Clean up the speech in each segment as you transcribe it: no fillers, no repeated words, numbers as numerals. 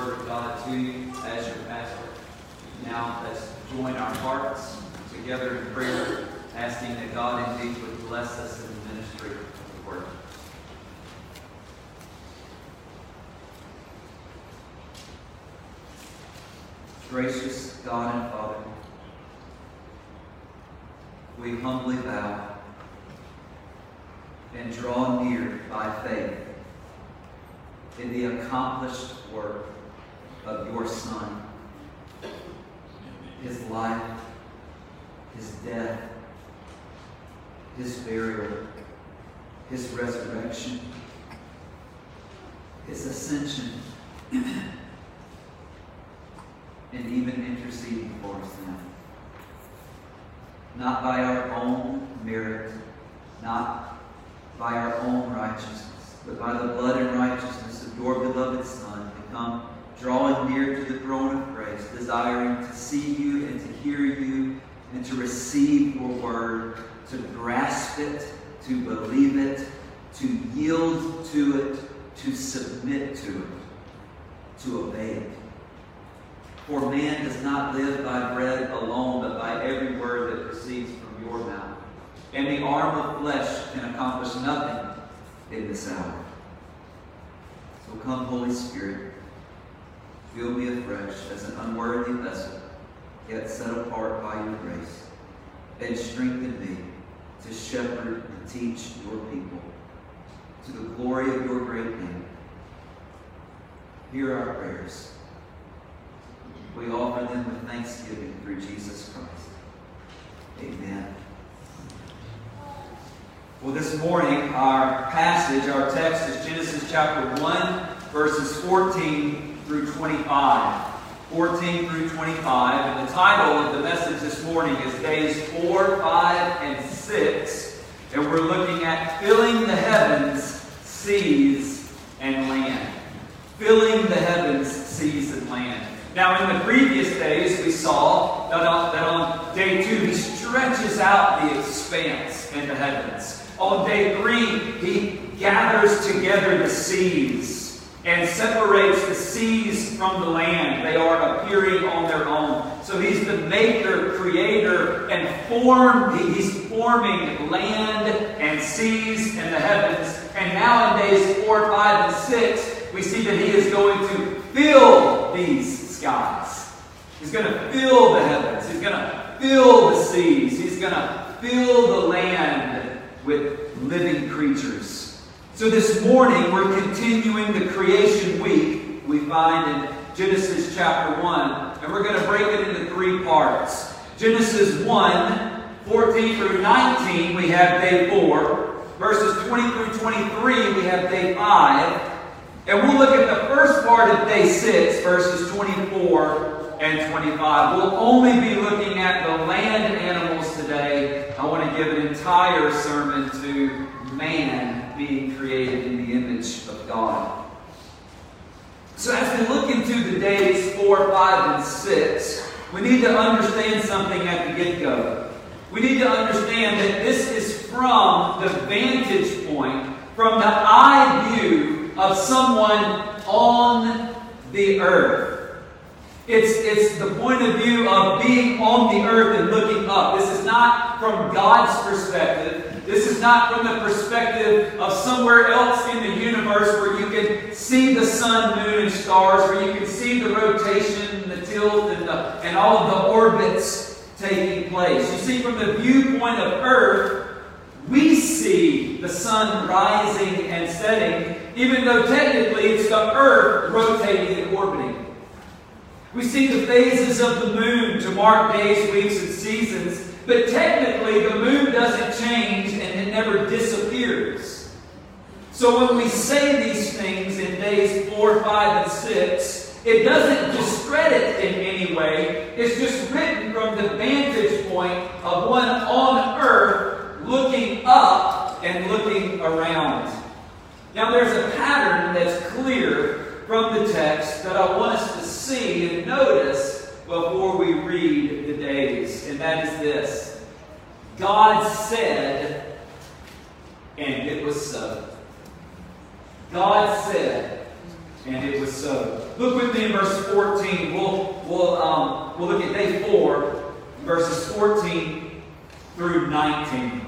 Word of God to you as your pastor. Now let's join our hearts together in prayer, asking that God indeed would bless us in the ministry of the Word. Gracious God and Father, we humbly bow and draw near by faith in the accomplished work of your Son, His life, His death, His burial, His resurrection, His ascension, and even interceding for us now. Not by our own merit, not by our own righteousness, but by the blood and righteousness of your beloved Son, to come drawing near to the throne of grace, desiring to see you and to hear you and to receive your word, to grasp it, to believe it, to yield to it, to submit to it, to obey it. For man does not live by bread alone, but by every word that proceeds from your mouth. And the arm of flesh can accomplish nothing in this hour. So come, Holy Spirit, fill me afresh as an unworthy vessel, yet set apart by your grace, and strengthen me to shepherd and teach your people to the glory of your great name. Hear our prayers. We offer them with thanksgiving through Jesus Christ. Amen. Well, this morning, our passage, our text is Genesis chapter 1, verses 14 through 25. 14 through 25. And the title of the message this morning is Days 4, 5, and 6. And we're looking at filling the heavens, seas, and land. Filling the heavens, seas, and land. Now, in the previous days, we saw that on day 2, he stretches out the expanse in the heavens. On day 3, he gathers together the seas and separates the seas from the land. They are appearing on their own. So he's the maker, creator, and he's forming land and seas in the heavens. And now in days 4, 5, and 6, we see that he is going to fill these skies. He's going to fill the heavens. He's going to fill the seas. He's going to fill the land with living creatures. So this morning we're continuing the creation week we find in Genesis chapter 1. And we're going to break it into 3 parts. Genesis 1, 14 through 19, we have day 4. Verses 20 through 23, we have day 5. And we'll look at the first part of day 6, verses 24 and 25. We'll only be looking at the land animals today. I want to give an entire sermon to man being created in the image of God. So as we look into the days 4, 5, and 6, we need to understand something at the get-go. We need to understand that this is from the vantage point, from the eye view of someone on the earth. It's the point of view of being on the earth and looking up. This is not from God's perspective. This is not from the perspective of somewhere else in the universe where you can see the sun, moon, and stars, where you can see the rotation, the tilt, and all of the orbits taking place. You see, from the viewpoint of Earth, we see the sun rising and setting, even though technically it's the Earth rotating and orbiting. We see the phases of the moon to mark days, weeks, and seasons, but technically the moon doesn't change and it never disappears. So when we say these things in days 4, 5, and 6, it doesn't discredit in any way. It's just written from the vantage point of one on earth looking up and looking around. Now there's a pattern that's clear from the text that I want us to see and notice before we read the days. And that is this. God said, and it was so. God said, And it was so. Look with me in verse 14. We'll look at day 4, verses 14 through 19.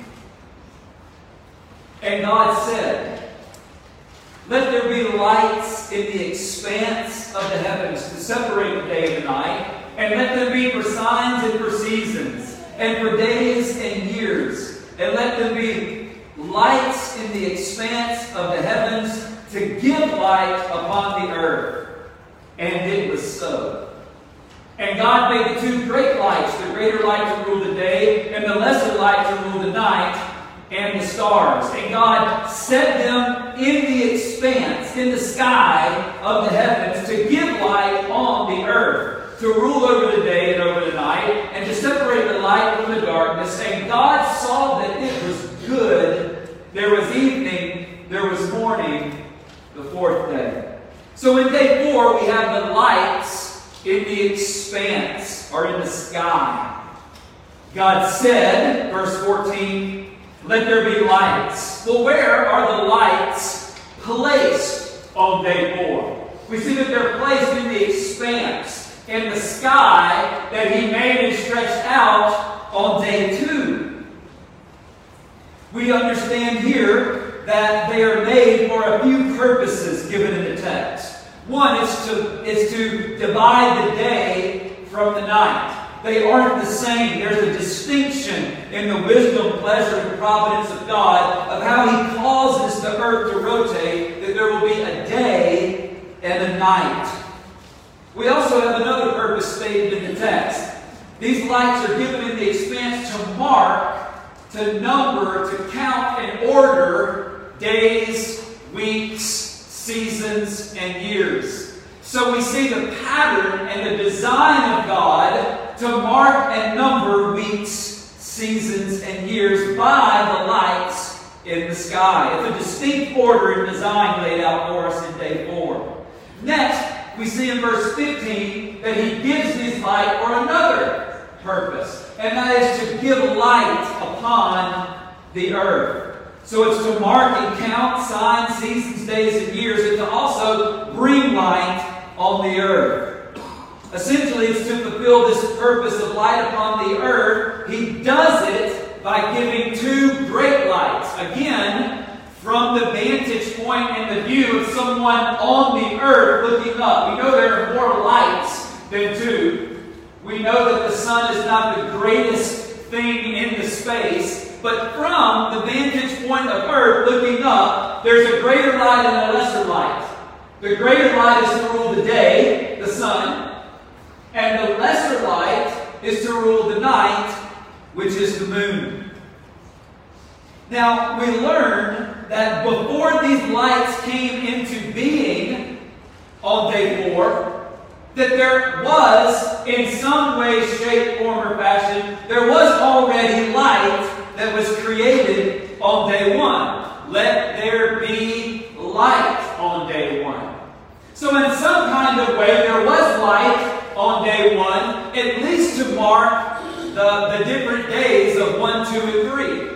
And God said, "Let there be lights in the expanse of the heavens to separate the day and the night, and let them be for signs and for seasons, and for days and years. And let them be lights in the expanse of the heavens to give light upon the earth." And it was so. And God made the 2 great lights, the greater light to rule the day, and the lesser light to rule the night, and the stars. And God set them in the expanse, in the sky of the heavens, to give light on the earth, to rule over the day and over the night, and to separate the light from the darkness. And God saw that it was good. There was evening, there was morning, the 4th day. So in day 4, we have the lights in the expanse, or in the sky. God said, verse 14, "Let there be lights." Well, where are the lights placed on day 4? We see that they're placed in the expanse, in the sky that He made and stretched out on day 2. We understand here that they are made for a few purposes given in the text. One is to divide the day from the night. They aren't the same. There's a distinction in the wisdom, pleasure, and providence of God of how He causes the earth to rotate, that there will be a day and a night. We also have another purpose stated in the text. These lights are given in the expanse to mark, to number, to count and order days, weeks, seasons, and years. So we see the pattern and the design of God to mark and number weeks, seasons, and years by the lights in the sky. It's a distinct order and design laid out for us in day 4. Next, we see in verse 15 that He gives these light for another purpose, and that is to give light upon the earth. So it's to mark and count signs, seasons, days, and years, and to also bring light on the earth. Essentially, it's to fulfill this purpose of light upon the earth. He does it by giving 2 great lights. Again, from the vantage point and the view of someone on the earth looking up. We know there are more lights than 2. We know that the sun is not the greatest thing in the space, but from the vantage point of earth looking up, there's a greater light and a lesser light. The greater light is to rule the day, the sun, and the lesser light is to rule the night, which is the moon. Now, we learn that before these lights came into being on day 4, that there was, in some way, shape, form, or fashion, there was already light that was created on day 1. Let there be light on day 1. So in some kind of way, there was light on day 1, at least to mark the different days of 1, 2, and 3.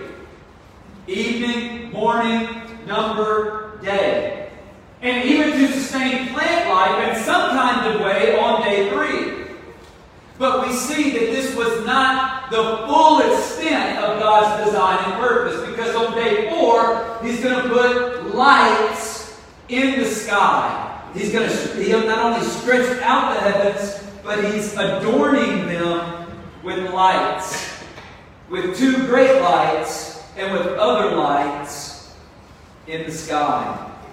Evening, morning, number, day. And even to sustain plant life in some kind of way on day 3. But we see that this was not the full extent of God's design and purpose, because on day 4, He's going to put lights in the sky. He'll not only stretch out the heavens, but He's adorning them with lights. With 2 great lights and with other lights in the sky.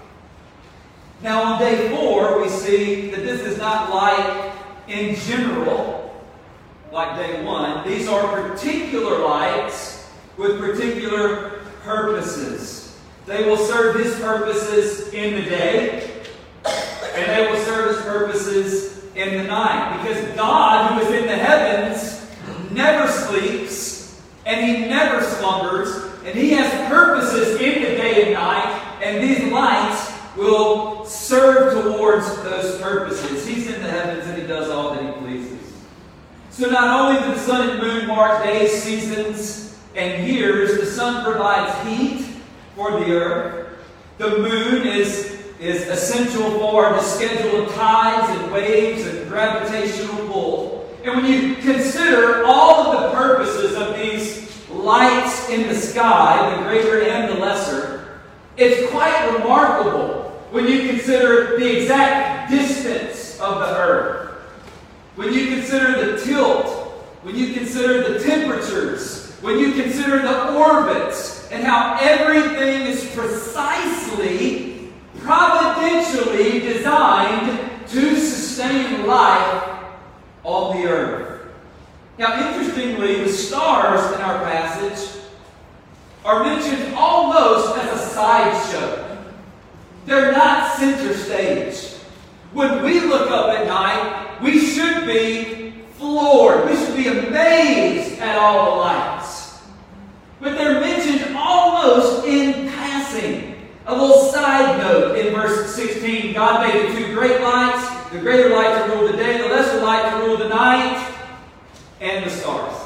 Now on day 4, we see that this is not light in general, like day 1. These are particular lights with particular purposes. They will serve His purposes in the day, and they will serve His purposes in the night. Because God, who is in the heavens, never sleeps, and He never slumbers, and He has purposes in the day and night, and these lights will serve towards those purposes. He's in the heavens, and He does all that He pleases. So not only do the sun and moon mark days, seasons, and years, the sun provides heat for the earth. The moon is is essential for the schedule of tides and waves and gravitational pull. And when you consider all of the purposes of these lights in the sky, the greater and the lesser, it's quite remarkable when you consider the exact distance of the Earth. When you consider the tilt, when you consider the temperatures, when you consider the orbits, and how everything is precisely, providentially designed to sustain life on the earth. Now, interestingly, the stars in our passage are mentioned almost as a sideshow. They're not center stage. When we look up at night, we should be floored. We should be amazed at all the lights. But they're mentioned almost in passing. A little side note in verse 16. God made the two great lights, the greater light to rule the day, the lesser light to rule the night, and the stars.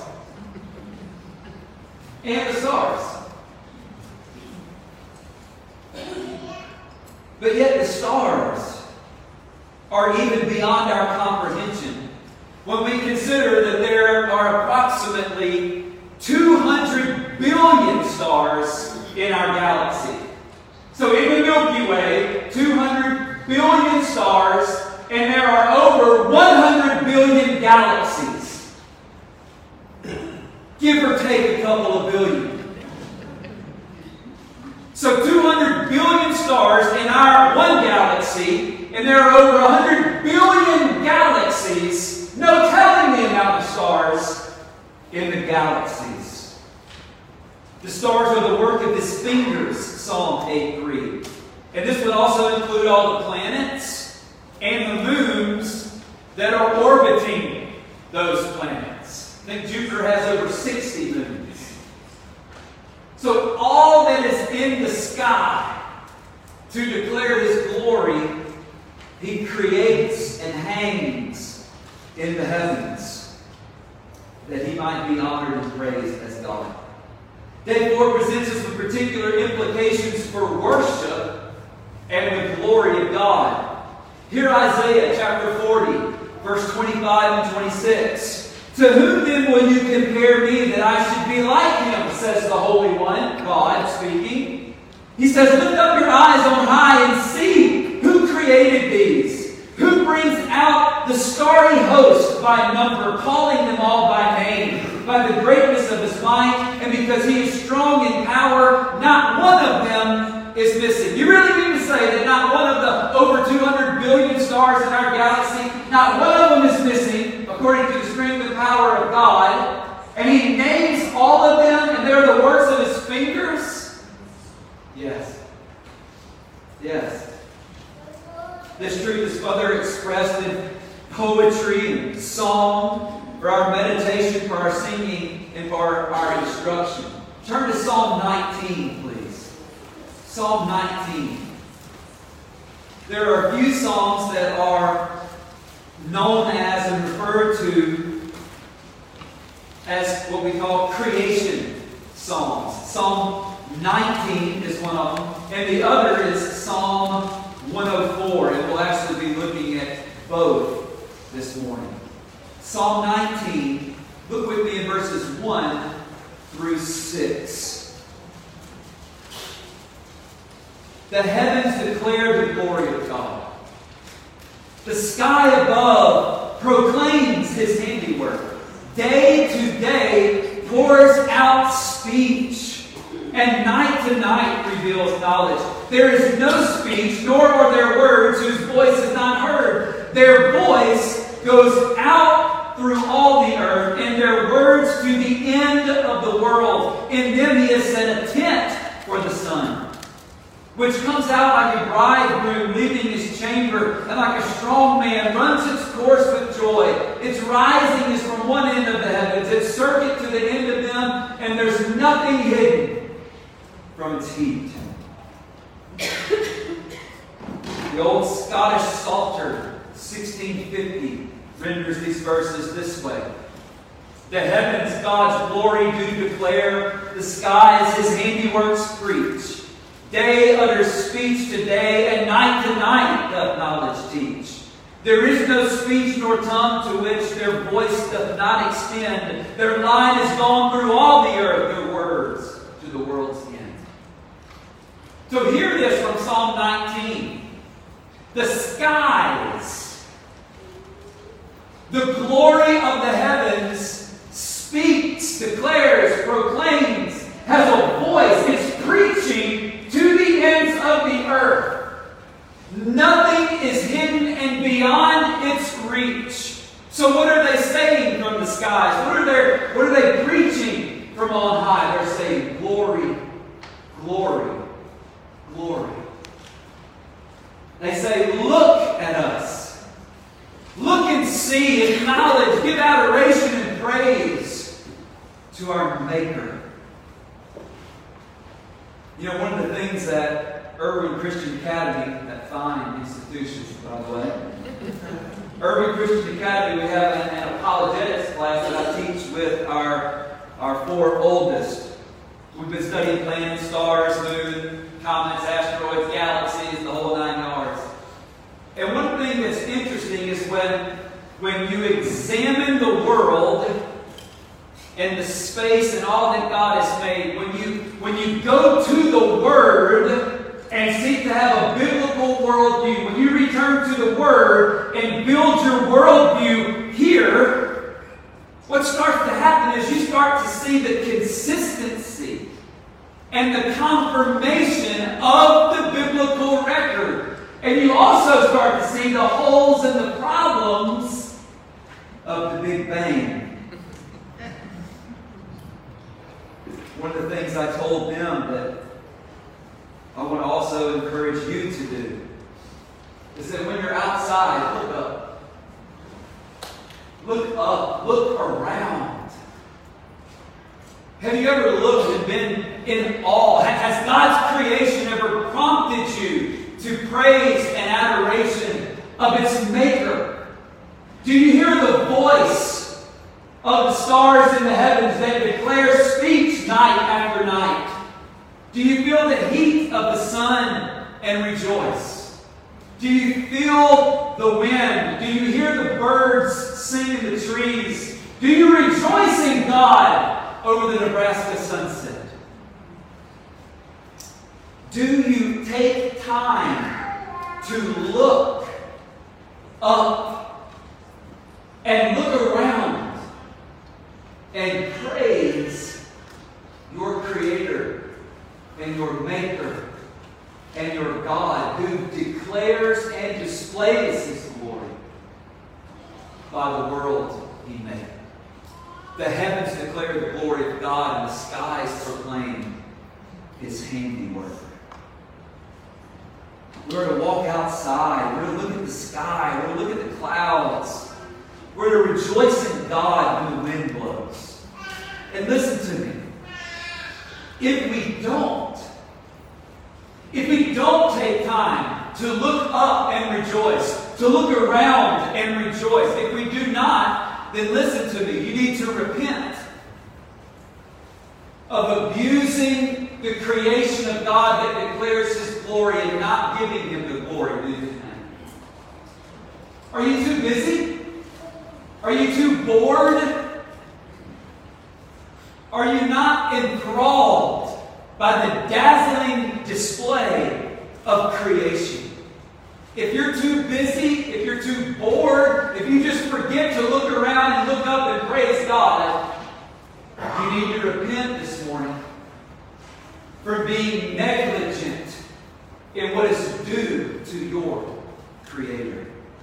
And the stars. But yet the stars are even beyond our comprehension when we consider that there are approximately 200 billion stars in our galaxy. So in the Milky Way, 200 billion stars, and there are over 100 billion galaxies. Give or take a couple of billion. So 200 billion stars in our one galaxy, and there are over 100 billion galaxies. No telling the amount of stars in the galaxies. The stars are the work of His fingers, Psalm 8:3. And this would also include all the planets and the moons that are orbiting those planets. I think Jupiter has over 60 moons. So all that is in the sky to declare His glory, He creates and hangs in the heavens, that He might be honored and praised as God. Day 4 presents us with particular implications for worship and the glory of God. Hear Isaiah chapter 40, verse 25 and 26. To whom then will you compare me that I should be like Him, says the Holy One, God speaking. He says, lift up your eyes on high and see who created these, who brings out the starry host by number, calling them all by name, by the greatness of His might, and because He is strong in power, not one of them is missing. You really mean to say that not one of the over 200 billion stars in our galaxy, not one of them is missing, according to the strength and power of God, and He names all of them, and they're the works of His fingers? Yes. Yes. This truth is further expressed in poetry and song, for our meditation, for our singing, and for our instruction. Turn to Psalm 19, please. Psalm 19. There are a few psalms that are known as and referred to as what we call creation psalms. Psalm 19 is one of them, and the other is Psalm 104, and we'll actually be looking at both this morning. Psalm 19, look with me in verses 1 through 6. The heavens declare the glory of God. The sky above proclaims His handiwork. Day to day pours out speech, and night to night reveals knowledge. There is no speech, nor are there words whose voice is not heard. Their voice goes out through all the earth, and their words to the end of the world. In them He has set a tent for the sun, which comes out like a bridegroom leaving his chamber, and like a strong man runs its course with joy. Its rising is from one end of the heavens, its circuit to the end of them, and there's nothing hidden from its heat. The old Scottish Psalter, 1650, renders these verses this way. The heavens God's glory do declare, the skies His handiworks preach. Day utters speech to day, and night to night doth knowledge teach. There is no speech nor tongue to which their voice doth not extend. Their line is gone through all the earth, their words to the world's end. So hear this from Psalm 19. The skies, the glory of the heavens, speaks, declares, proclaims, has a voice, it's preaching to the ends of the earth. Nothing is hidden and beyond its reach. So what are they saying from the skies? What are they preaching from on high? They're saying glory, glory, glory. They say, look at us. Look and see, acknowledge, give adoration and praise to our Maker. You know, one of the things that Urban Christian Academy, that fine institution, by the way, Urban Christian Academy, we have an apologetics class that I teach with our 4 oldest. We've been studying planets, stars, moon, comets, asteroids, galaxies, the whole 9 yards. And one thing that's interesting is when you examine the world and the space and all that God has made, when you go to the Word and seek to have a biblical worldview, when you return to the Word and build your worldview here, what starts to happen is you start to see the consistency and the confirmation of the biblical record. And you also start to see the holes and the problems of the Big Bang. One of the things I told them that I want to also encourage you to do is that when you're outside, look up. Look up. Look around. Have you ever looked and been in awe? Has God's creation ever prompted you to praise and adoration of its Maker? Do you hear the voice of the stars in the heavens that declares speech night after night? Do you feel the heat of the sun and rejoice? Do you feel the wind? Do you hear the birds sing in the trees? Do you rejoice in God over the Nebraska sunset? Do you take time to look up and look around and praise your Creator and your Maker and your God, who declares and displays His glory by the world He made? The heavens declare the glory of God, and the skies proclaim His handiwork. We're to walk outside. We're to look at the sky. We're to look at the clouds. We're to rejoice in God when the wind blows. And listen to me. If we don't take time to look up and rejoice, to look around and rejoice, if we do not, then listen to me. You need to repent of abusing the creation of God that declares His glory and not giving Him the glory due to Him. Are you too busy? Are you too bored? Are you not enthralled by the dazzling display of creation? If you're too busy, if you're too bored, if you just forget to look around and look up and praise God, you need to repent this morning for being negligent in what is due to your Creator.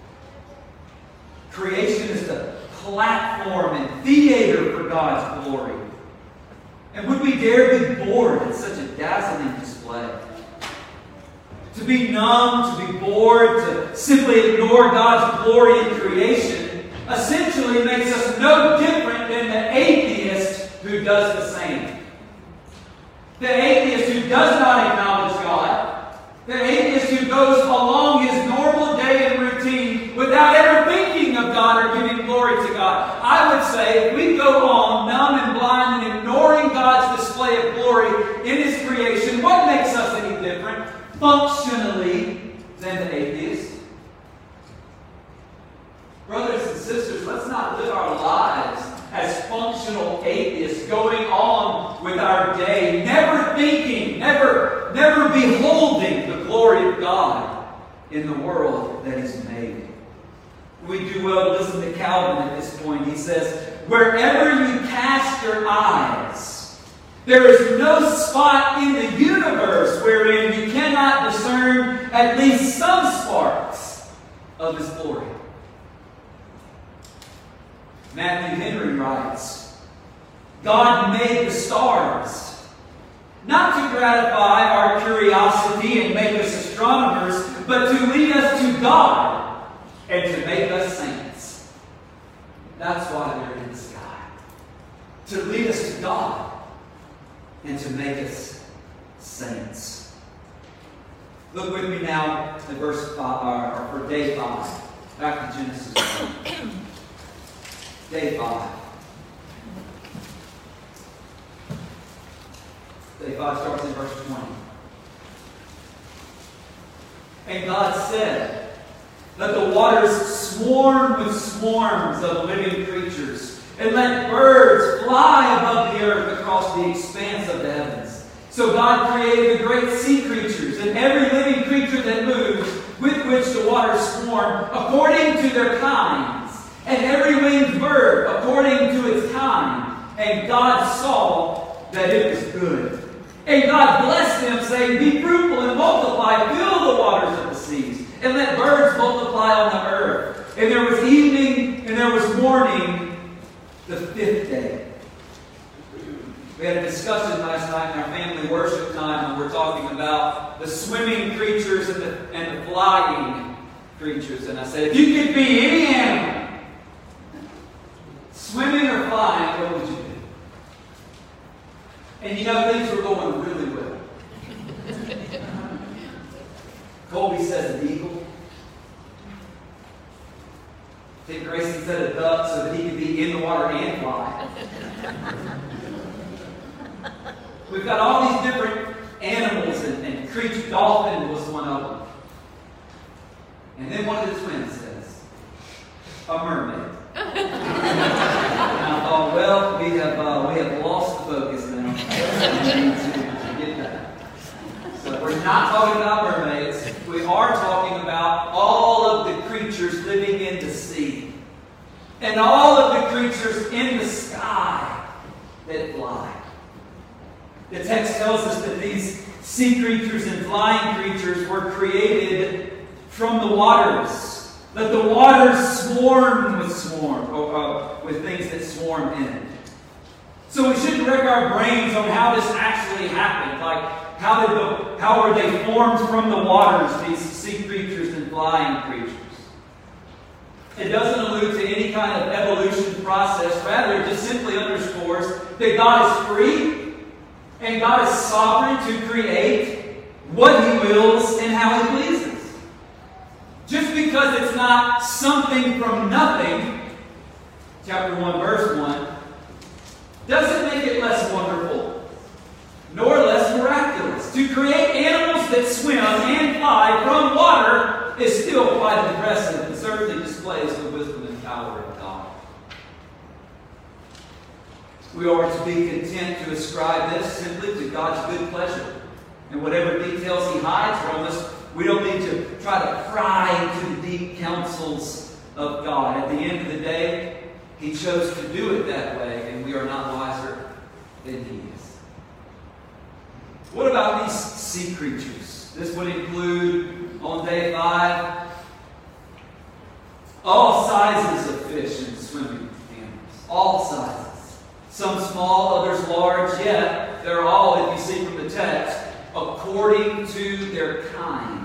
Creation is the platform and theater for God's glory. And would we dare be bored at such a dazzling display? To be numb, to be bored, to simply ignore God's glory in creation essentially makes us no different than the atheist who does the same. The atheist who does not acknowledge God. The atheist who goes along his normal day and routine without ever thinking of God or giving glory to God. I would say if we go on numb and blind and ignoring God's display of glory in His creation, what makes us any different? sisters, let's not live our lives as functional atheists, going on with our day, never thinking, never beholding the glory of God in the world that He's made. We do well to listen to Calvin at this point. He says, wherever you cast your eyes, there is no spot in the universe wherein you cannot discern at least some sparks of His glory. Matthew Henry writes, God made the stars, not to gratify our curiosity and make us astronomers, but to lead us to God and to make us saints. That's why they're in the sky. To lead us to God and to make us saints. Look with me now at verse 5, or for day 5. Back to Genesis 1. Day 5. Day 5 starts in verse 20. And God said, let the waters swarm with swarms of living creatures, and let birds fly above the earth across the expanse of the heavens. So God created the great sea creatures, and every living creature that moves, with which the waters swarm, according to their kinds, and every winged bird according to its kind. And God saw that it was good. And God blessed them, saying, be fruitful and multiply, fill the waters of the seas, and let birds multiply on the earth. And there was evening, and there was morning, the 5th day. We had a discussion last night in our family worship time, and we're talking about the swimming creatures and the flying creatures. And I said, if you could be any animal, swimming or flying, what would you do? And you know, things were going really well. Colby says an eagle. I think Grayson said a duck so that he could be in the water and fly. We've got all these different animals and creatures. Dolphin was one of them. And then one of the twins says, a mermaid. And I thought, well, we have lost the focus now. We need to get that. So we're not talking about mermaids. We are talking about all of the creatures living in the sea. And all of the creatures in the sky that fly. The text tells us that these sea creatures and flying creatures were created from the waters. Let the waters swarm with things that swarm in it. So we shouldn't wreck our brains on how this actually happened. Like, how were they formed from the waters, these sea creatures and flying creatures? It doesn't allude to any kind of evolution process. Rather, it just simply underscores that God is free and God is sovereign to create what He wills and how He pleases. Just because it's not something from nothing, chapter 1, verse 1, doesn't make it less wonderful, nor less miraculous. To create animals that swim and fly from water is still quite impressive and certainly displays the wisdom and power of God. We are to be content to ascribe this simply to God's good pleasure. And whatever details He hides from us, we don't need to try to pry into the deep counsels of God. At the end of the day, He chose to do it that way, and we are not wiser than He is. What about these sea creatures? This would include, on day 5, all sizes of fish and swimming animals. All sizes. Some small, others large, yet they're all, if you see from the text, according to their kinds.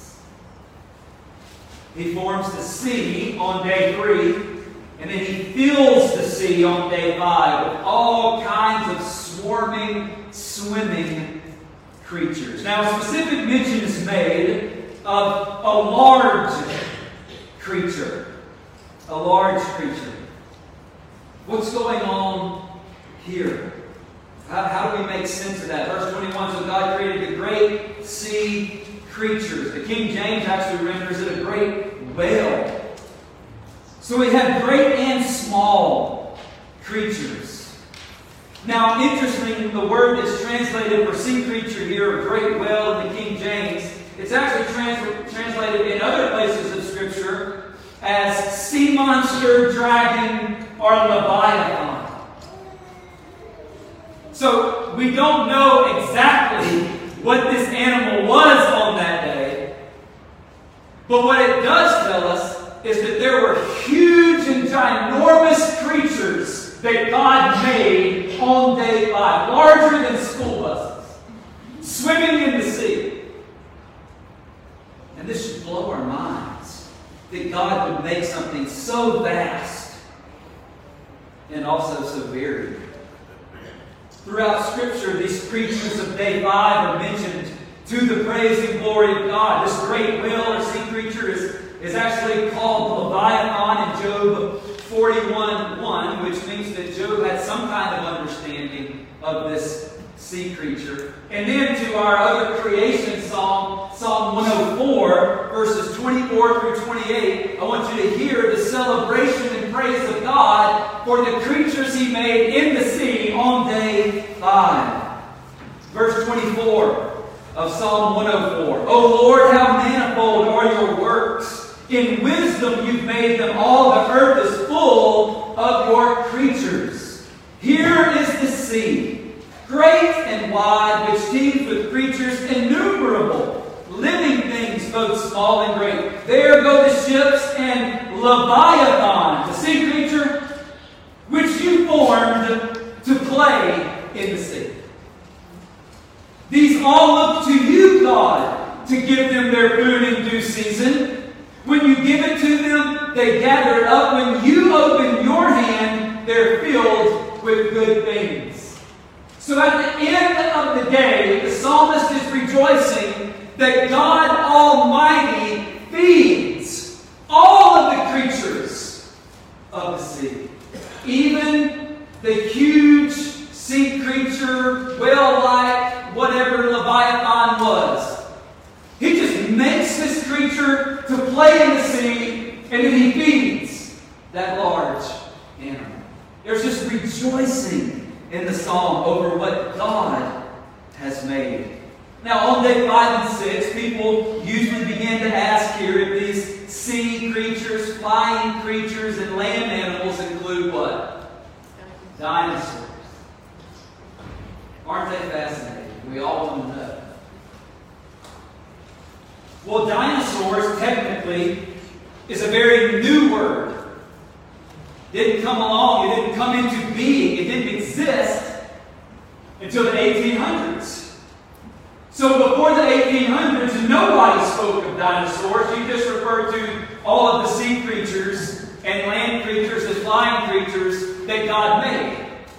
He forms the sea on day 3, and then He fills the sea on day 5 with all kinds of swarming, swimming creatures. Now, a specific mention is made of a large creature. A large creature. What's going on here? How do we make sense of that? Verse 21, so God created the great sea creatures. The King James actually renders it a great whale. So we have great and small creatures. Now, interestingly, the word that's translated for sea creature here, or great whale in the King James, it's actually translated in other places of Scripture as sea monster, dragon, or leviathan. So we don't know exactly what this animal was on that day, but what it does tell us is that there were huge and ginormous creatures that God made on day 5, larger than school buses, swimming in the sea. And this should blow our minds, that God would make something so vast and also so varied. Throughout Scripture, these creatures of day 5 are mentioned to the praise and glory of God. This great whale or sea creature is actually called Leviathan in Job 41:1, which means that Job had some kind of understanding of this sea creature. And then to our other creation psalm, Psalm 104, verses 24 through 28, I want you to hear the celebration and praise of God for the creatures He made in the sea on day 5. Verse 24 of Psalm 104. O Lord, how manifold are your works! In wisdom you've made them all. The earth is full of your creatures. Here is the sea, great and wide, which teems with creatures innumerable, living things both small and great. There go the ships and Leviathan, the sea creature, which you formed to play in the sea. These all look to you, God, to give them their food in due season. When you give it to them, they gather it up. When you open your hand, they're filled with good things. So at the end of the day, the psalmist is rejoicing that God Almighty feeds all of the creatures of the sea. Even the huge sea creature, whale-like, whatever Leviathan was. He just makes this creature to play in the sea, and then He feeds that large animal. There's just rejoicing in the psalm over what God has made. Now, on day 5 and 6, people usually begin to ask here if these sea creatures, flying creatures, and land animals include what? Dinosaurs. Aren't they fascinating? We all want to know. Well, dinosaurs, technically, is a very new word. It didn't come along, it didn't come into being, it didn't exist until the 1800s. So before the 1800s, nobody spoke of dinosaurs. You just referred to all of the sea creatures and land creatures and flying creatures that God made.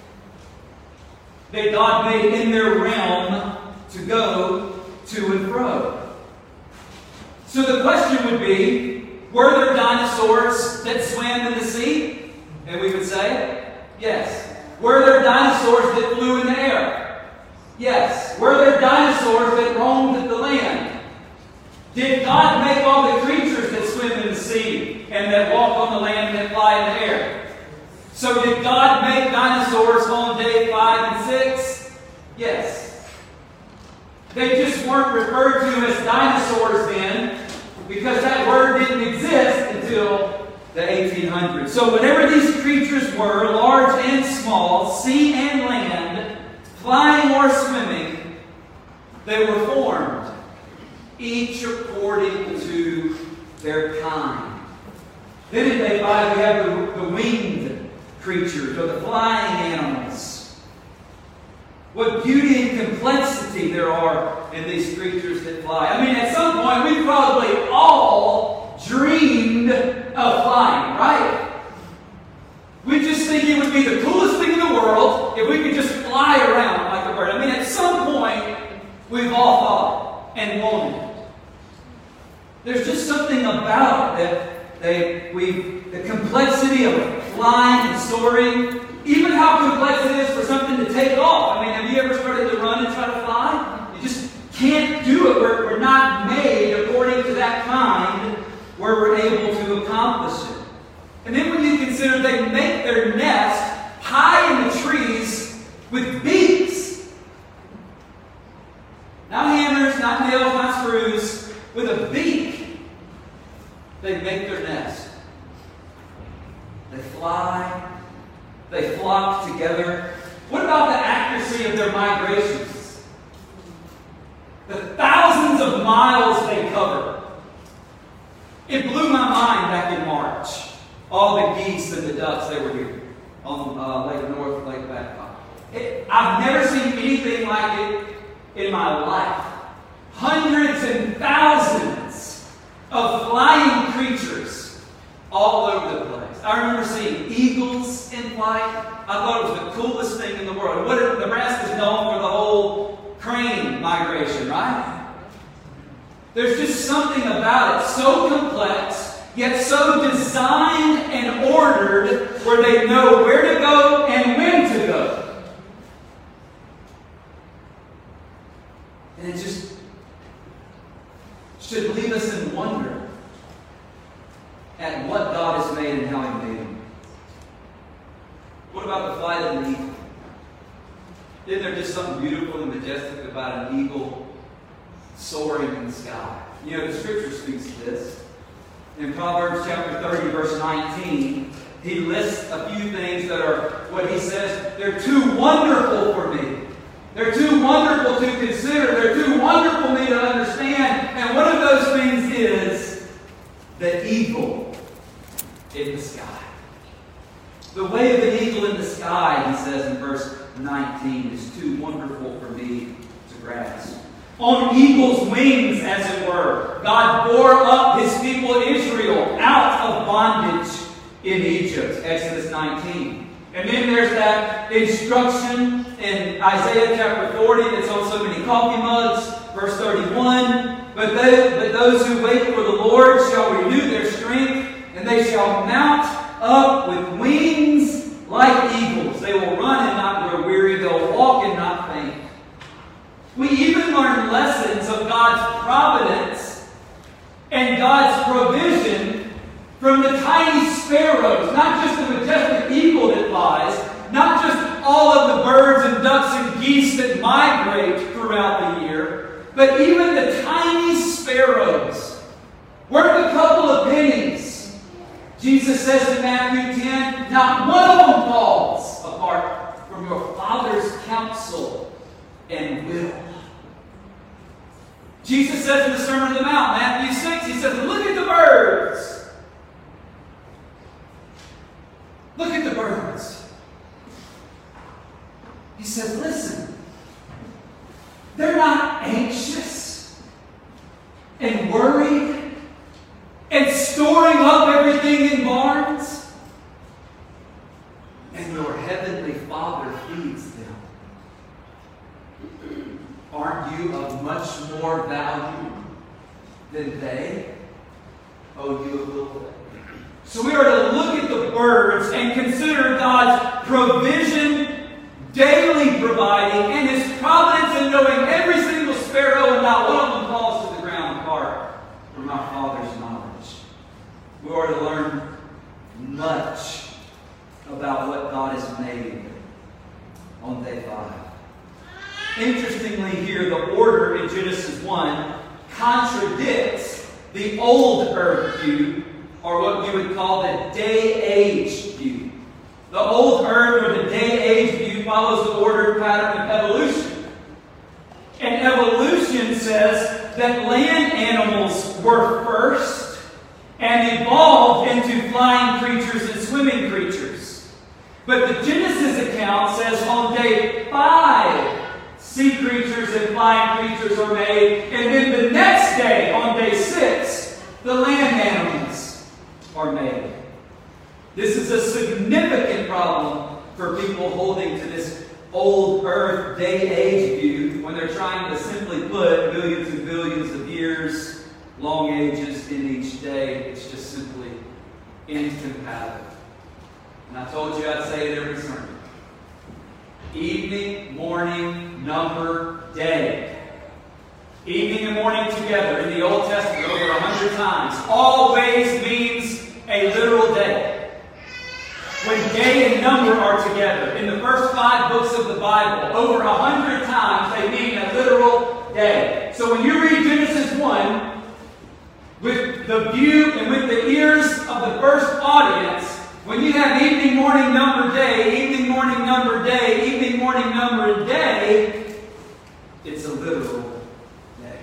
That God made in their realm to go to and fro. So the question would be, were there dinosaurs that swam in the sea? And we would say, yes. Were there dinosaurs that flew in the air? Yes. Were there dinosaurs that roamed the land? Did God make all the creatures that swim in the sea and that walk on the land and that fly in the air? So did God make dinosaurs on day 5 and 6? Yes. They just weren't referred to as dinosaurs then, because that word didn't exist until the 1800s. So whatever these creatures were, large and small, sea and land, flying or swimming, they were formed, each according to their kind. Then in day 5 we have the winged creatures, or the flying animals. What beauty and complexity there are in these creatures that fly. I mean, at some point, we probably all dreamed of flying, right? We just think it would be the coolest thing in the world if we could just fly around like a bird. I mean, at some point, we've all thought and wanted it. There's just something about it that the complexity of flying and soaring, even how complex it is for something to take off. I mean, have you ever started to run and try to fly? You just can't do it. We're not made according to that kind where we're able to accomplish it. And then consider they make their nest high in the trees with beaks. Not hammers, not nails, not screws. With a beak, they make their nest. They fly. They flock together. What about the accuracy of their migrations? The thousands of miles they cover. It blew my mind back in March. All the geese and the ducks, they were here on Lake North, Lake Babcock. I've never seen anything like it in my life. Hundreds and thousands of flying creatures all over the place. I remember seeing eagles in flight. I thought it was the coolest thing in the world. Nebraska's known for the whole crane migration, right? There's just something about it so complex, yet so designed and ordered where they know where to go and when to go. And it just should leave us in wonder at what God has made and how He made them. What about the flight of an eagle? Isn't there just something beautiful and majestic about an eagle soaring in the sky? You know, the Scripture speaks to this. In Proverbs chapter 30, verse 19, he lists a few things that are what he says, they're too wonderful for me. They're too wonderful to consider. They're too wonderful for me to understand. And one of those things is the eagle in the sky. The way of an eagle in the sky, he says in verse 19, is too wonderful for me to grasp. On eagle's wings, as it were, God bore up His people Israel out of bondage in Egypt. Exodus 19. And then there's that instruction in Isaiah chapter 40 that's on so many coffee mugs. Verse 31. But those who wait for the Lord shall renew their strength, and they shall mount up with wings like eagles. They will run and not grow weary. They'll walk and not faint. We even learn lessons of God's providence and God's provision from the tiny sparrows. Not just the majestic eagle that flies, not just all of the birds and ducks and geese that migrate throughout the year, but even the tiny sparrows, worth a couple of pennies. Jesus says in Matthew 10, not one of them falls apart from your Father's counsel and will. Jesus says in the Sermon on the Mount, Matthew 6, He says, look at the birds. Look at the birds. He says, listen, they're not anxious and worried and storing up everything in barns. And your heavenly Father feeds them. Aren't you of much more value than they? Oh, you of little faith. So we are to look at the birds and consider God's provision, daily providing, and His providence in knowing every single sparrow and not one of them falls to the ground apart from our Father's knowledge. We are to learn much about what God has made on day 5. Interestingly here, the order in Genesis 1 contradicts the old earth view, or what we would call the day-age view. The old earth or the day-age view follows the ordered pattern of evolution. And evolution says that land animals were first and evolved into flying creatures and swimming creatures. But the Genesis account says on day 5, sea creatures and flying creatures are made. And then the next day, on day 6, the land animals are made. This is a significant problem for people holding to this old earth day-age view when they're trying to simply put billions and billions of years, long ages in each day. It's just simply incompatible. And I told you I'd say it every sermon. Evening, morning, number, day. Evening and morning together in the Old Testament over 100 times always means a literal day. day and number are together. In the first 5 books of the Bible, over 100 times they mean a literal day. So when you read Genesis 1, with the view and with the ears of the first audience, when you have evening, morning, number, day, evening, morning, number, day, evening, morning, number, day, it's a literal day.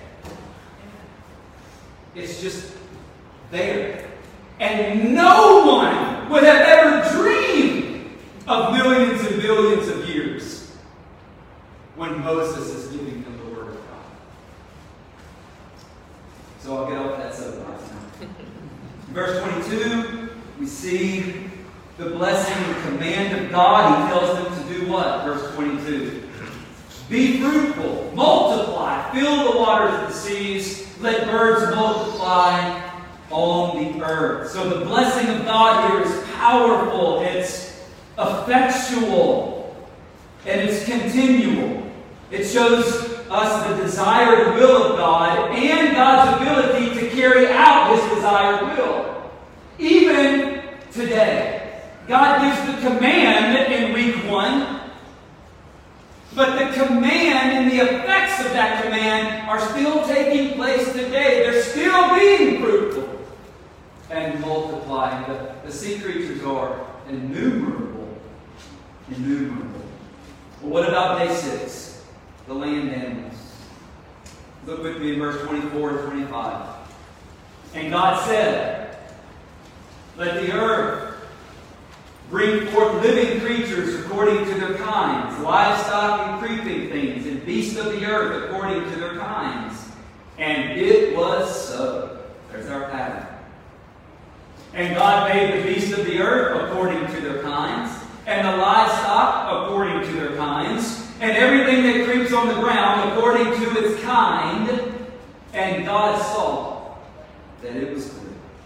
It's just there. And no one would have ever dreamed of millions and billions of years when Moses is giving them the Word of God. So I'll get off that soapbox now. In verse 22, we see the blessing and command of God. He tells them to do what? Verse 22. Be fruitful, multiply, fill the waters of the seas, let birds multiply on the earth. So the blessing of God here is powerful, it's effectual, and it's continual. It shows us the desired will of God and God's ability to carry out His desired will. Even today. God gives the command in week 1, but the command and the effects of that command are still taking place today. They're still being fruitful and multiplying. The sea creatures are innumerable. Innumerable. Well, what about day 6? The land animals. Look with me in verse 24 and 25. And God said, let the earth bring forth living creatures according to their kinds, livestock and creeping things, and beasts of the earth according to their kinds. And it was so. There's our pattern. And God made the beasts of the earth according to their kinds, and the livestock according to their kinds, and everything that creeps on the ground according to its kind. And God saw that it was good.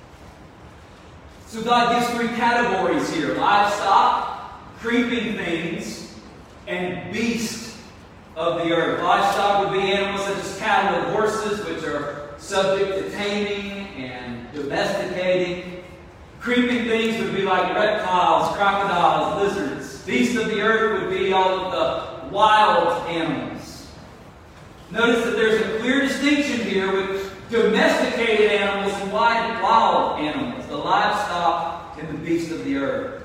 So God gives 3 categories here: livestock, creeping things, and beasts of the earth. Livestock would be animals such as cattle and horses, which are subject to taming and domesticating. Creeping things would be like reptiles, crocodiles, lizards. Beasts of the earth would be all of the wild animals. Notice that there's a clear distinction here with domesticated animals and wild animals, the livestock and the beasts of the earth.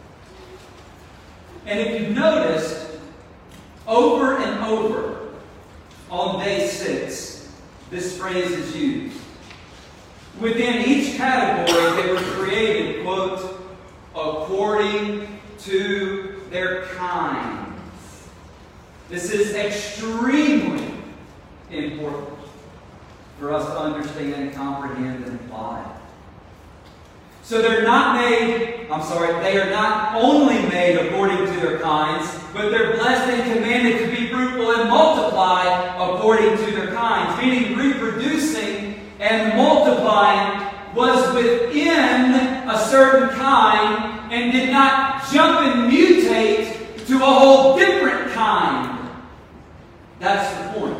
And if you've noticed, over and over on day 6, this phrase is used. Within each category, they were created, quote, according to their kinds. This is extremely important for us to understand and comprehend and apply. So they are not only made according to their kinds, but they're blessed and commanded to be fruitful and multiply according to their kinds. Meaning reproducing and multiplying was within a certain kind and did not jump and mutate to a whole different kind. That's the point.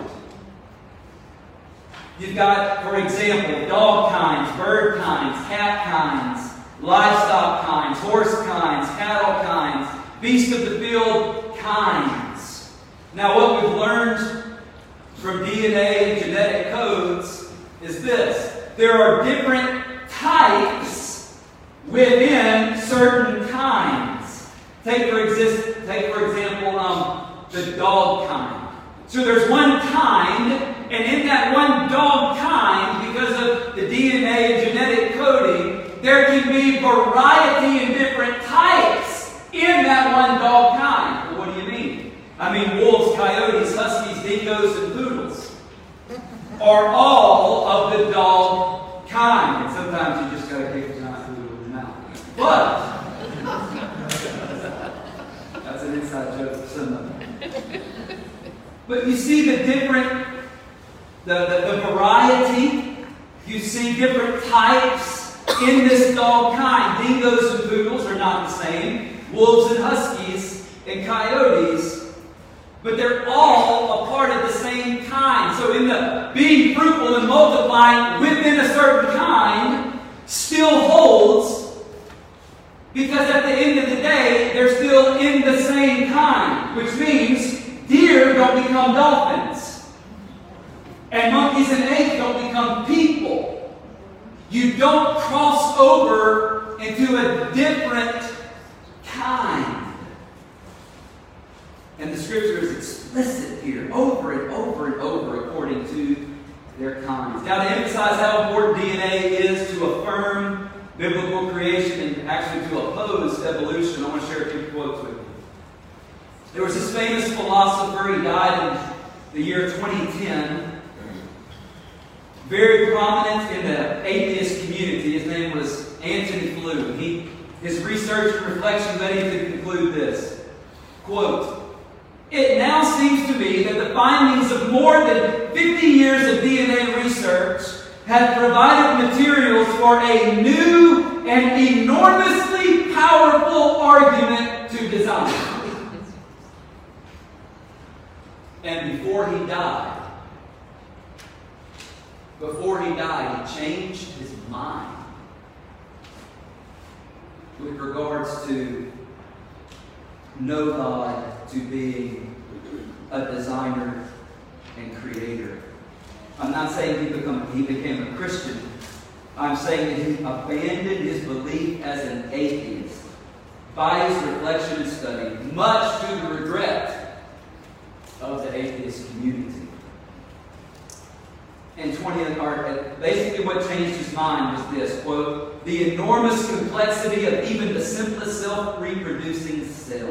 You've got, for example, dog kinds, bird kinds, cat kinds, livestock kinds, horse kinds, cattle kinds, beast of the field kinds. Now, what we've learned from DNA and genetic codes is this. There are different types within certain kinds. Take for example, the dog kind. So there's one kind, and in that one dog kind, because of the DNA and genetic coding, there can be variety in different types in that one dog kind. Well, what do you mean? I mean wolves, coyotes, huskies, dingoes, and poodles are all of the dog kind. And sometimes you just got to kick a giant poodle in the mouth. But that's an inside joke for some of them. But you see the different, the variety. You see different types in this dog kind. Dingoes and poodles are not the same. Wolves and huskies and coyotes. But they're all a part of the same kind. So in the being fruitful and multiplying within a certain kind still holds Because at the end of the day, they're still in the same kind, which means deer don't become dolphins. And monkeys and apes don't become people. You don't cross over into a different kind. And the Scripture is explicit here, over and over and over, according to their kinds. Now, to emphasize how important DNA is to affirm biblical creation and actually to oppose evolution, I want to share a few quotes with you. There was this famous philosopher, he died in the year 2010, very prominent in the atheist community. His name was Antony Flew. His research and reflection led him to conclude this, quote, "It now seems to me that the findings of more than 50 years of DNA research have provided materials for a new and enormously powerful argument to design." And before he died, he changed his mind with regards to no God to being a designer and creator. I'm not saying he became a Christian. I'm saying that he abandoned his belief as an atheist by his reflection and study, much to the regret of the atheist community. And basically what changed his mind was this, quote, "The enormous complexity of even the simplest self-reproducing cell."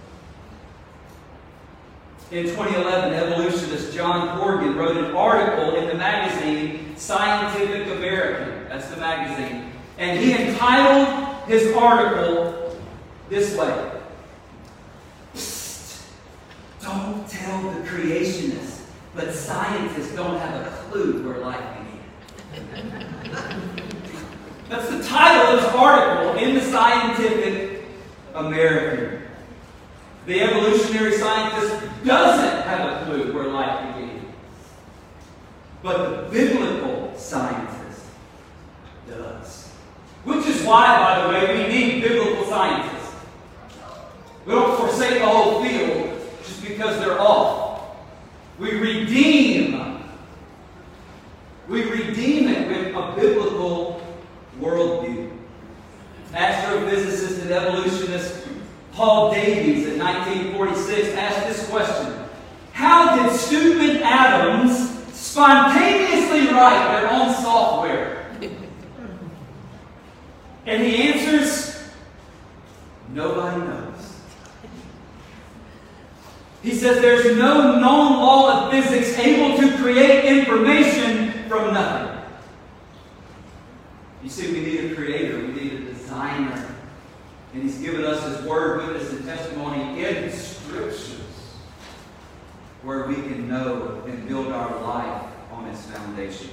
In 2011, evolutionist John Corrigan wrote an article in the magazine Scientific American. That's the magazine. And he entitled his article this way, "Psst, don't tell the creationists, but scientists don't have a clue where life began." That's the title of his article in the Scientific American. The evolutionary scientist doesn't have a clue where life began. But the biblical scientist does. Which is why, by the way, we need biblical scientists. We don't forsake the whole field just because they're off. We redeem it with a biblical worldview. Astrophysicist and evolutionist Paul Davies in 1946 asked this question: "How did stupid atoms spontaneously write their own software?" And he answers, "Nobody knows." He says there's no known law of physics able to create information from nothing. You see, we need a creator, we need a designer. And He's given us His word, witness, and testimony in His Scriptures, where we can know and build our life on its foundation.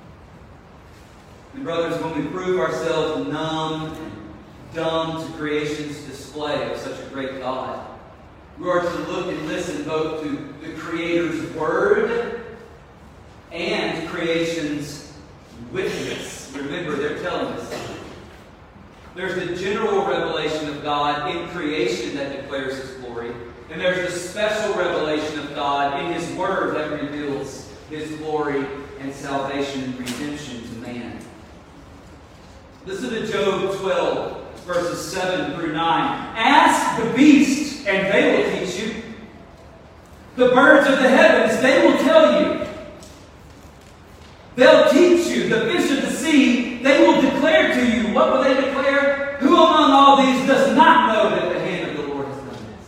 And brothers, when we prove ourselves numb and dumb to creation's display of such a great God, we are to look and listen both to the Creator's word and creation's witness. Remember, they're telling us something. There's the general revelation of God in creation that declares His glory. And there's the special revelation of God in His Word that reveals His glory and salvation and redemption to man. Listen to Job 12, verses 7 through 9. "Ask the beasts, and they will teach you. The birds of the heavens, they will tell you. They'll teach you. The fish of the sea, they will declare to you." What will they declare? "Who among all these does not know that the hand of the Lord has done this?"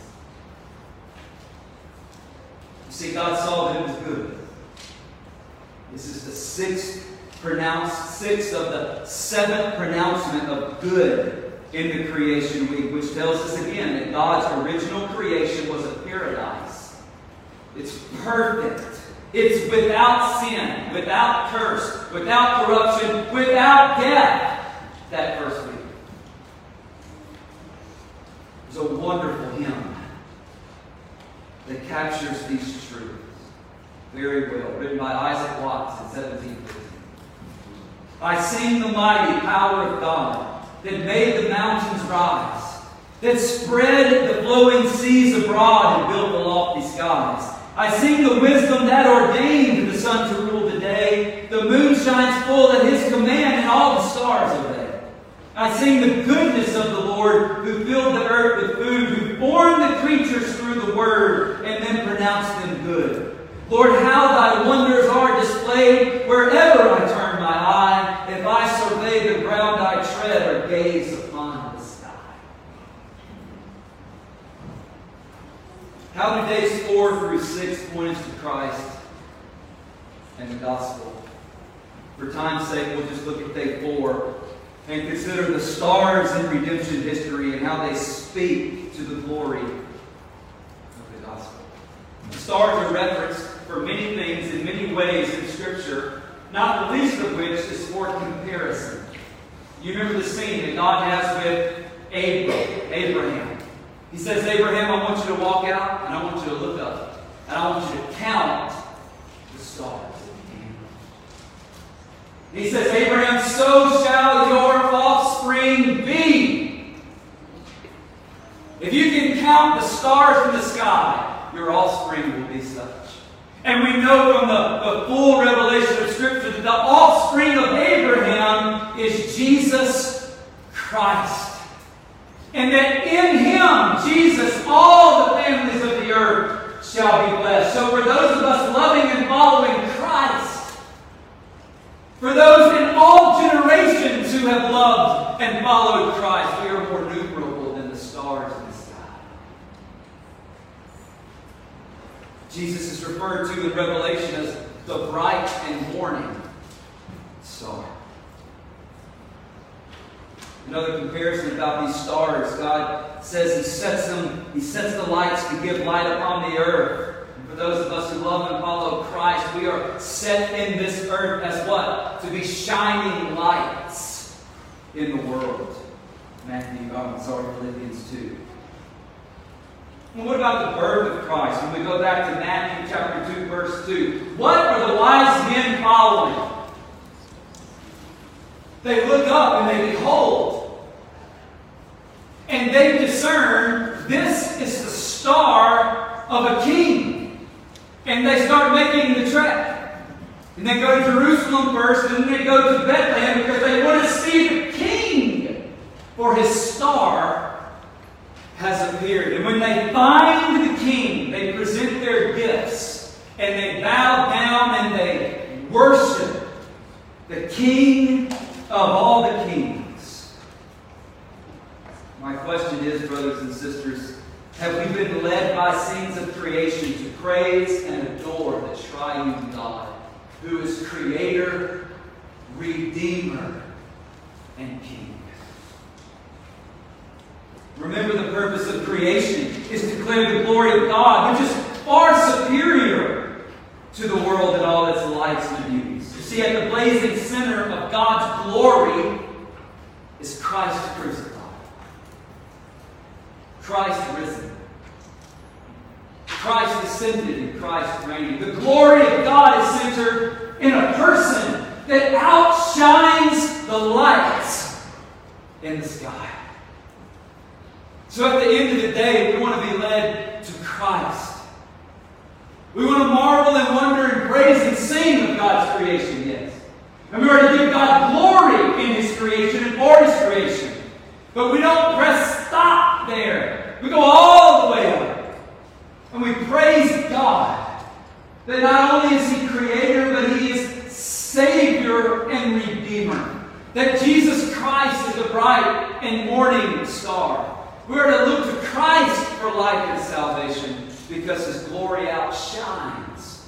You see, God saw that it was good. This is the sixth of the seventh pronouncement of good in the creation week, which tells us again that God's original creation was a paradise. It's perfect. It's without sin, without curse, without corruption, without death. That first week. There's a wonderful hymn that captures these truths very well, written by Isaac Watts in 1750. "I sing the mighty power of God, that made the mountains rise, that spread the flowing seas abroad and built the lofty skies. I sing the wisdom that ordained the sun to rule the day. The moon shines full at His command, and all the stars obey. I sing the goodness of the Lord, who filled the earth with food, who formed the creatures through the word, and then pronounced them good. Lord, how Thy wonders are displayed wherever I turn my eye, if I survey the ground I tread or gaze upon the sky. How do days 4 through 6 point us to Christ and the gospel? For time's sake, we'll just look at day 4 and consider the stars in redemption history and how they speak to the glory of the gospel. The stars are referenced for many things in many ways in Scripture, not the least of which is for comparison. You remember the scene that God has with Abraham. He says, Abraham, I want you to walk out, and I want you to look up, and I want you to count the stars. He says, Abraham, so shall your offspring be. If you can count the stars in the sky, your offspring will be such. And we know from the full revelation of Scripture that the offspring of Abraham is Jesus Christ. And that in Him, Jesus, all the families of the earth shall be blessed. So for those of us loving and following Christ, for those in all generations who have loved and followed Christ, we are more numerable than the stars in the sky. Jesus is referred to in Revelation as the bright and morning star. Another comparison about these stars, God says He sets the lights to give light upon the earth. And for those of us who love and follow Christ, we are set in this earth as what? To be shining lights in the world. Philippians 2. And what about the birth of Christ? When we go back to Matthew chapter 2, verse 2. What are the wise men following? They look up and they behold. And they discern this is the star of a king. And they start making the trek. And they go to Jerusalem first, and then they go to Bethlehem because they want to see the king. For his star has appeared. And when they find the king, they present their gifts. And they bow down and they worship the King of all the kings. My question is, brothers and sisters, have we been led by scenes of creation to praise and adore the triune God, who is Creator, Redeemer, and King? Remember, the purpose of creation is to declare the glory of God, which is far superior to the world and all its lights and beauties. You see, at the blazing center of God's glory is Christ crucified. Christ risen. Christ ascended and Christ reigning. The glory of God is centered in a person that outshines the lights in the sky. So at the end of the day, we want to be led to Christ. We want to marvel and wonder and praise and sing of God's creation, yes. And we are to give God glory in His creation and for His creation. But we don't press stop there. We go all the way up. And we praise God that not only is He Creator, but He is Savior and Redeemer. That Jesus Christ is the bright and morning star. We are to look to Christ for life and salvation because His glory outshines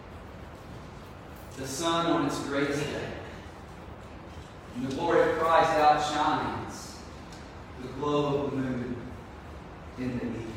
the sun on its greatest day. And the glory of Christ outshines the glow of the moon in the evening.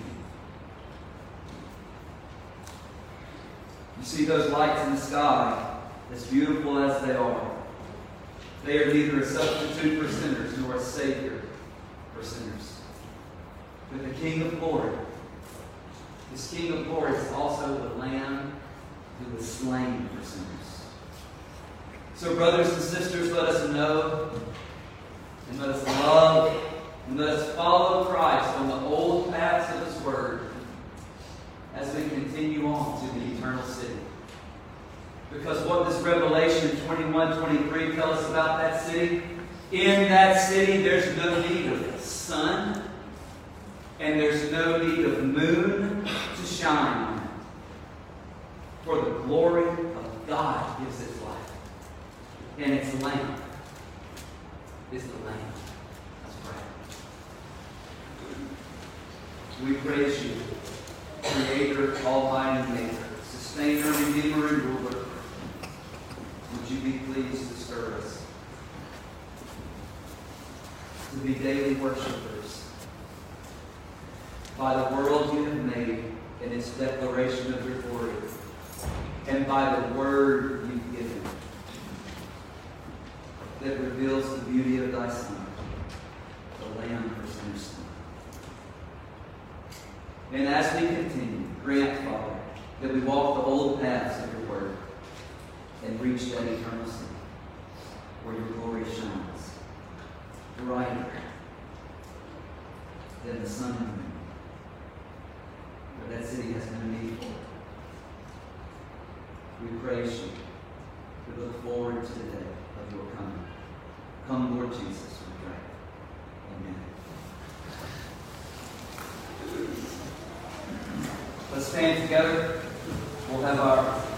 You see those lights in the sky, as beautiful as they are neither a substitute for sinners nor a Savior for sinners. But the King of glory, this King of glory is also the Lamb who was slain for sinners. So brothers and sisters, let us know And let us love and let us follow Christ on the old paths of His Word as we continue on to the eternal city. Because what does Revelation 21:23 tell us about that city? In that city there's no need of sun, and there's no need of moon to shine on it. For the glory of God gives its light, and its lamp is the Lamb. Let's pray. We praise You, Creator, Almighty Maker, Sustainer, Redeemer, and Ruler. Would You be pleased to stir us to be daily worshipers by the world You have made and its declaration of Your glory, and by the Word You've given that reveals the beauty of Thy Son, the Lamb for sinners. And as we continue, grant, Father, that we walk the old paths of Your Word and reach that eternal city where Your glory shines brighter than the sun and moon. But that city has no need for it. We praise You. We look forward to the day of Your coming. Come, Lord Jesus, we pray. Amen. Let's stand together. We'll have our